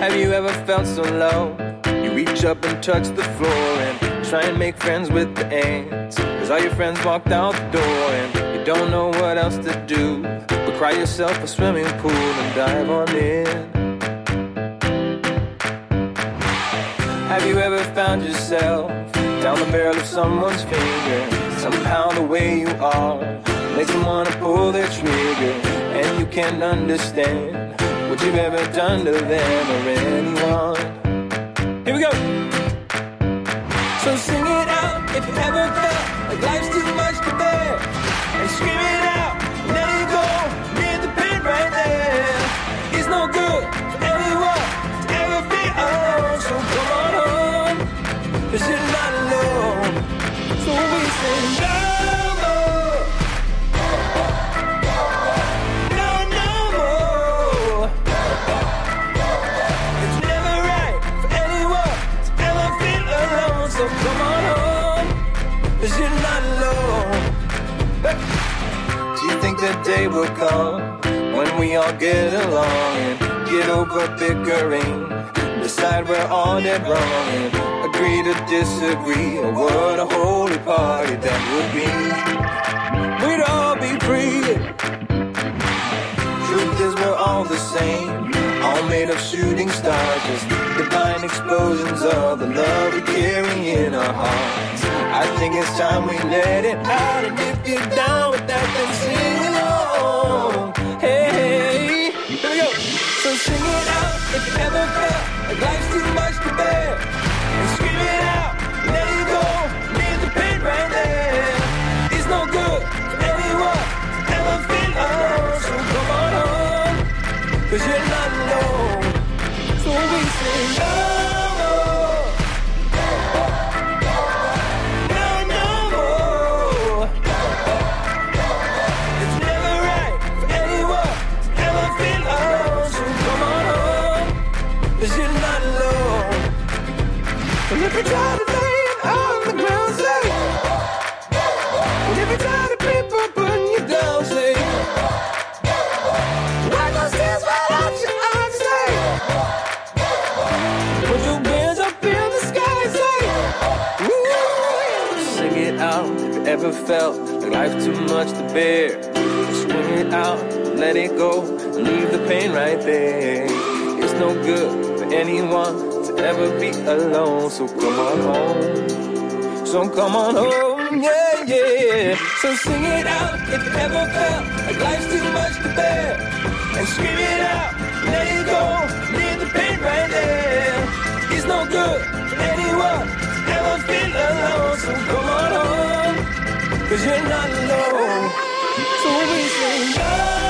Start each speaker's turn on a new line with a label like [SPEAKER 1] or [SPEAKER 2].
[SPEAKER 1] Have you ever felt so low? You reach up and touch the floor and try and make friends with the ants, 'cause all your friends walked out the door and you don't know what else to do but cry yourself a swimming pool and dive on in. Have you ever found yourself down the barrel of someone's finger? Somehow the way you are makes them wanna pull their trigger, and you can't understand what you've ever done to them or anyone. Here we go. So sing it out if you ever felt like life's too much to bear, and scream it out, let it go, leave the pain right there. It's no good for anyone to ever be alone. So come on home, 'cause you're not alone. So we say no more, no, no more. It's never right for anyone to ever feel alone. So come on home, 'cause you're not alone. Do you think that day will come when we all get along and get over bickering, decide we're all dead wrong and agree to disagree? Oh, what a holy party that would be. We'd all be free. Truth is we're all the same, all made of shooting stars, just divine explosions of the love we carry in our hearts. I think it's time we let it out, and if you're down with that, then sing along. Hey, hey, here we go. So sing it out if you ever felt like life's too much to bear, and scream it out, let it go, leave the pain right there. It's no good for anyone to ever feel alone. So come on home, 'cause you're not alone. So we say no more, no, no more. It's never right for anyone to ever feel alone. So come on home, 'cause you're not alone. And if you're tired of laying on the ground, say, and if you're tired of people putting you down, say, why those tears right out your eyes, say, put your hands up in the sky, say, ooh. Sing it out if you ever felt like life's too much to bear. Scream it out, let it go, and leave the pain right there. It's no good for anyone to ever be alone. So come on home, so come on home, yeah, yeah. So sing it out if you ever felt like life's too much to bear, and scream it out, let it go, leave the pain right there. It's no good for anyone to ever feel alone. So come on home, 'cause you're not alone. So we say no.